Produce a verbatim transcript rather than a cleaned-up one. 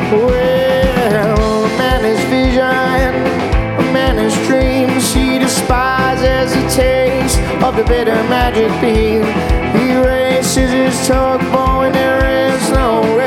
Well, a man is vision, a man is dreams. He despises the taste of the bitter magic bean. He races his tugboat when there is no rain.